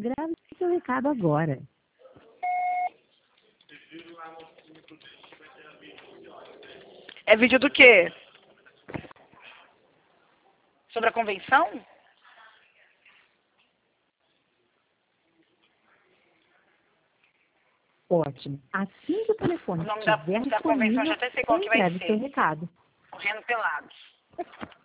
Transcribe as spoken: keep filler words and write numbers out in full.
Grave seu recado agora. É vídeo do quê? Sobre a convenção? Ótimo. Assim que o telefone O nome da, estiver da convenção, já disponível, até sei qual que vai grave seu ser. recado. Correndo pelados.